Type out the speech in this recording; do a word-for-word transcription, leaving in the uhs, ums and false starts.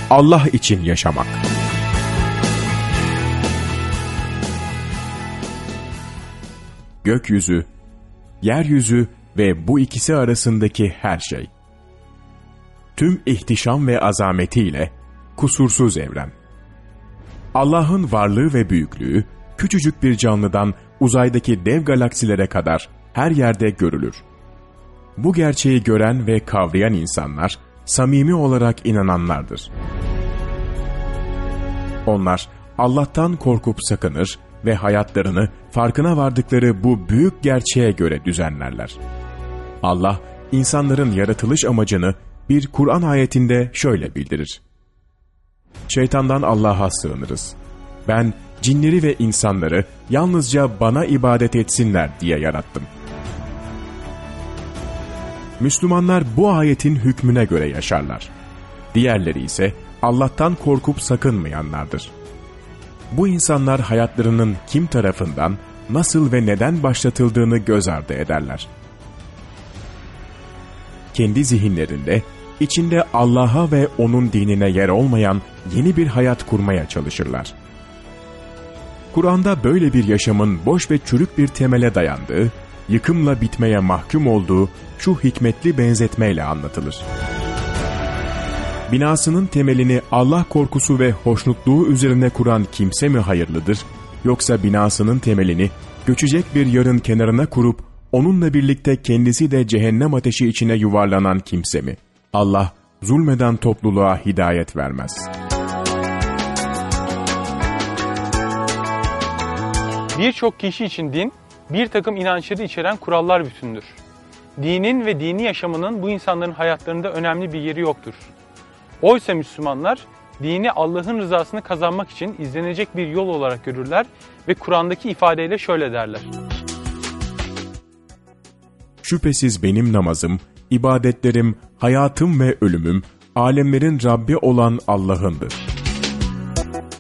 Allah için yaşamak. Gökyüzü, yeryüzü ve bu ikisi arasındaki her şey. Tüm ihtişam ve azametiyle kusursuz evren. Allah'ın varlığı ve büyüklüğü, küçücük bir canlıdan uzaydaki dev galaksilere kadar her yerde görülür. Bu gerçeği gören ve kavrayan insanlar, samimi olarak inananlardır. Onlar, Allah'tan korkup sakınır ve hayatlarını farkına vardıkları bu büyük gerçeğe göre düzenlerler. Allah, insanların yaratılış amacını bir Kur'an ayetinde şöyle bildirir. Şeytandan Allah'a sığınırız. Ben cinleri ve insanları yalnızca bana ibadet etsinler diye yarattım. Müslümanlar bu ayetin hükmüne göre yaşarlar. Diğerleri ise Allah'tan korkup sakınmayanlardır. Bu insanlar hayatlarının kim tarafından, nasıl ve neden başlatıldığını göz ardı ederler. Kendi zihinlerinde, içinde Allah'a ve O'nun dinine yer olmayan yeni bir hayat kurmaya çalışırlar. Kur'an'da böyle bir yaşamın boş ve çürük bir temele dayandığı, yıkımla bitmeye mahkum olduğu şu hikmetli benzetmeyle anlatılır. Binasının temelini Allah korkusu ve hoşnutluğu üzerine kuran kimse mi hayırlıdır, yoksa binasının temelini göçecek bir yarın kenarına kurup onunla birlikte kendisi de cehennem ateşi içine yuvarlanan kimse mi? Allah zulmeden topluluğa hidayet vermez. Birçok kişi için din, bir takım inançları içeren kurallar bütündür. Dinin ve dini yaşamının bu insanların hayatlarında önemli bir yeri yoktur. Oysa Müslümanlar, dini Allah'ın rızasını kazanmak için izlenecek bir yol olarak görürler ve Kur'an'daki ifadeyle şöyle derler. Şüphesiz benim namazım, ibadetlerim, hayatım ve ölümüm, alemlerin Rabbi olan Allah'ındır.